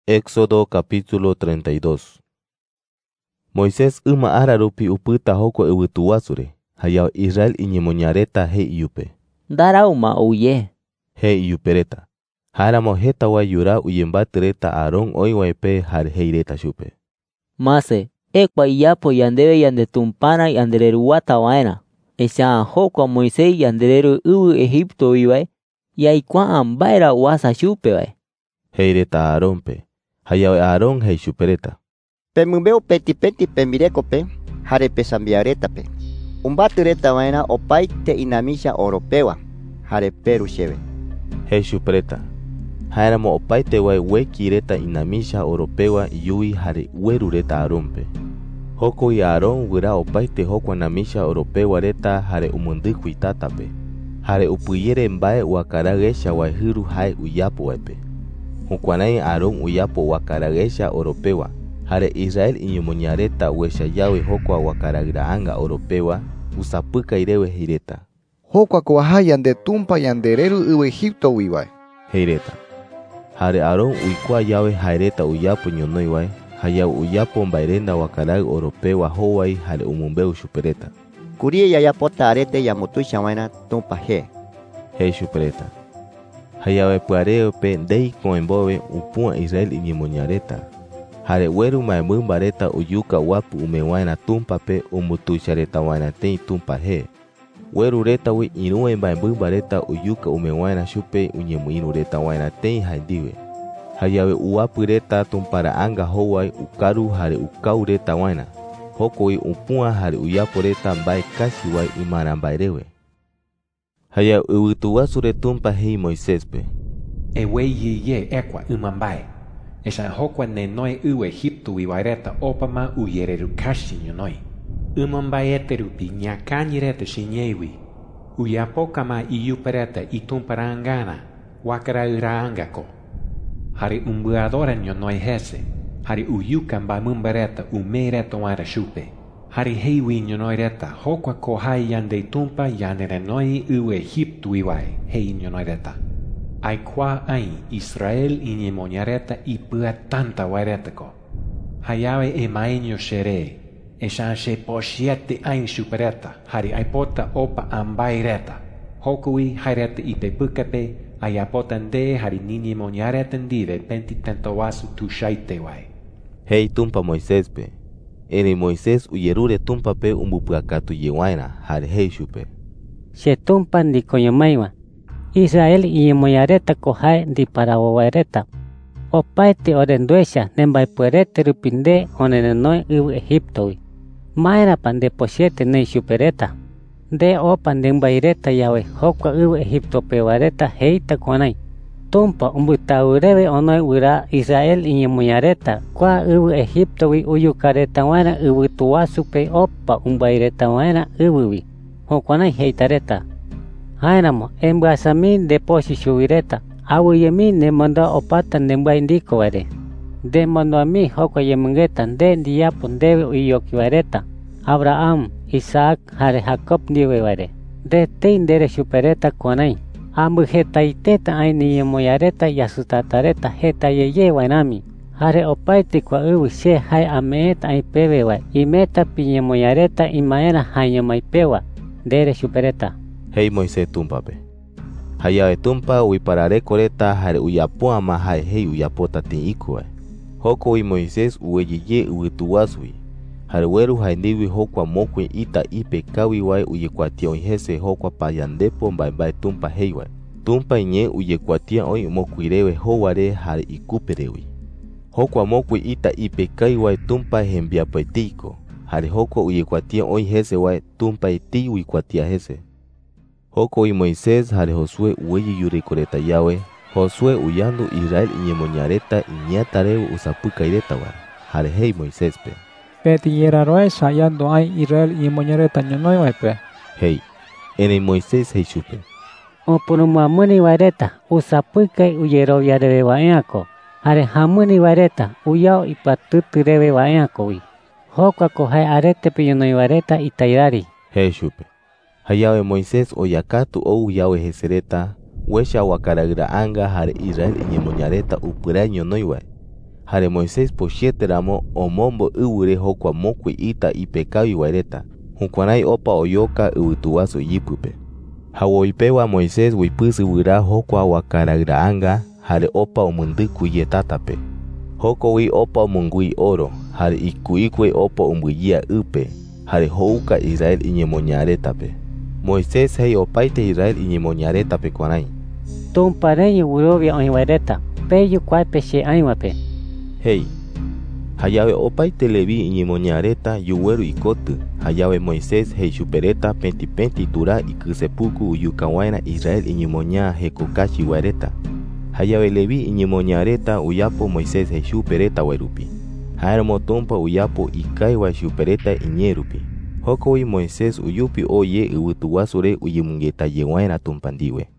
Éxodo capítulo 32. Moisés ima ararupi upyta hokua yvytuguásure, hayao Israel iñemoñareta he'íjupe. Ndarãuma ouje. He'íjupereta. Háramo heta guayu yura uyembatyreta Aarón oĩguáipe jare he'íre chupe. Mase, ekua iyapo yandeve yandetumpárã yandereruguatava'erã. Echa'ã hokua Moisés yandereru yvy Egiptovivae, yaikuaã mba'érõ guasa chúpevae. He'íreta Aarónpe. Hayao Aarón he'i chupereta. Pemymbéu petipeti pembirekope jare pesambiarétape. Umbatyretava'erã opaite inamícha oropegua jare péru chéve. He'i chupereta. Háramo opaiteguái guekireta inamícha oropegua ijúi jare guérureta Aarónpe. Hokogui Aarón guyra opaite hokua namícha oropeguareta jare omondýkuri tátape, jare upyjére mba'e guakarãg̃echa guajýru hae ujápova'epe. Jukuarãi Aarón ujápo guakarãg̃echa oropegua, jare Israel iñemoñareta uechajáve hokua guakarãyra'ãnga oropegua usapykaireve he'iréta. Jokuako aha yande tumpa yandereru yvy Egiptovivae, he'iréta. Jare Aarón uikuaa jave ha'éreta ujápo ñonoivae, hayao ujápo mba'érenda guakarãy oropegua hóvai jare omombeu chupereta. Kurie jajapóta aréte ñamotũichava'erã Tumpa he'i chupereta. Hayave py'arépe ndeiko'ẽmbóve upũa Israel iñemoñareta, jare guéru ma'ẽmýmbareta ojúka guapu umeva'erã Tumpape ombotuicharetava'erã teĩ Tumpa. Guerurétagui irũe ma'ẽmýmbareta ojúka umeva'erã chupe uñemoirũretava'erã teĩ haendive. Hayave uguapyreta tumpara'ãnga hóvai ukáru jare ukáuretava'erã. Hokogui upũa jare ujáporeta mba'e káchiguai imarãmbaeréve. Hayao yvytuguásure Tumpa he'i Moiséspe. Eguejeye ekua ymambae. Echa'ã hokua nenói yvy Egiptovivaereta ópama ujererukáchi ñonói. Ymambaete rupi ñakãñireta chiñeigui. Ujapókama ijúpereta itumpara'ãngarã guakarãyra'ãngako. Jare umbyadóra ñonói hese, jare ujúka mba'ymbareta uméretava'erã chupe. Jare heigui ñonoireta hokua kohai yande Tumpa yanderenói yvy Egiptovivae he'i ñonoireta. Aikuaa'ãi Israel iñemoñareta ipyatãntava'erétako. Hayave emaeño cheré, echa'ã chepociete ãi chupereta jare aipóta opa ambaireta. Hokogui haireta ipepykape ajapóta nde jare niñemoñareta ndive pentitẽtoguasu tuichaiteguae. He'i Tumpa Moiséspe. Erei Moisés ujerure Tumpape umbopyakatujeguairã jare he'i chupe. Che Tumpa ndikoñomaíva. Israel iñemoñareta kohae ndiparavova'ereta. Opaite orenduecha nembaepuerete rupi nde orenenói yvy Egiptogui. Ma'érãpa ndepochíete ne'i chupereta. Nde ópa ndembaireta jave hokua yvy Egiptopeguareta heíta kuãrai. Tumpa ombytavýreve onói guyra Israel iñemoñareta kua yvy Egiptogui ujukaretava'erã yvytuguásupe opa umbairetava'erã yvývi. Jukuärái heitareta. Háramo embyasami ndepochi chuguireta. Aguyemi nemondoa opáta ndembyai ndikovaire. Ndemondoami hokua yemyngeta nde ndijapo ndéve oijokivaireta Abraham, Isaac jare Jacob ndivevaire. Ndetei ndére chupereta kuãrai. Ambyhetaitéta ãi niñemoñareta jasy-tatareta hetaijejevairãmi. Jare opaite kua yvy che jae ame'ẽta ãi pévevae imétape iñemoñareta imaerã ha'eñomaipégua ndére chupereta. He'i Moisés Tumpape. Hayave Tumpa uipararekoreta jare ujapo'ãma ha'e he'i ujapóta te'ĩkuvae. Hokogui Moisés uejeje yvytuguásugui, jare guéru haendígui hokua mokõi ita'i kávivae ujekuatia oĩ hese hokua payandepo mbaembae Tumpa he'ívae. Tumpa iñé ujekuatia oĩ mokõireve hóvare jare ikúperegui. Hokua mokõi ita'i kávivae Tumpa hembiapoeteiko, jare hokua ujekuatia oĩ hesevae Tumpa etei uikuatia hese. Hokogui Moisés jare Josué uejejurekoreta jave, Josué uyandu Israel iñemoñareta iñeatareve usapykairetava'erã, jare he'i Moiséspe. Petiñeraroecha yandu'ãi Israel iñemoñareta ñonoiva'epe, he'i. Erei Moisés he'i chupe. Opurumuamýnivaireta usapykai ujeroviareveva'erãko, jare hamýnivaireta ujao ipyatýtyreveva'erãkogui. Jokuako jae arétepe ñonoivaireta itairari, he'i chupe. Hayave Moisés ojakatu ou jave hesereta uecha guakarãyra'ãnga jare Israel iñemoñareta upyrai ñonoivae. Jare Moisés posieteramo omombo ywre hokua mokui ita ipekawi waireta. Jukuanai opa oyoka yvytuwasu yipype. Hawoipewa Moisés wipysy wyra hokua wakarayra'anga jare opa omyndyku ye tátape. Jokowi opa omongui oro jare iku'íkue opa ombuyia ype jare ho'uka Israel iñemoñarétape. Moisés jei opaite Israel iñemoñarétape kuarai: Tumpareño wyrovia oĩ vaireta, peju kuápe che aĩvape. Hei, hayave opaite Levi iñemoñareta yugueru ikoty. Hayave Moisés hei chupereta pentipenti tura ikysepuku uyukãguairã Israel iñemoña hekokachi guaireta. Hayave Levi iñemoñareta uyapo Moisés hei chupereta guairupi. Ha'éramo Tumpa uyapo ikãigua chupereta iñerupi. Jokowi Moisés uyupi oye yvytuguásure uyemyngetajeguairã Tumpa ndive.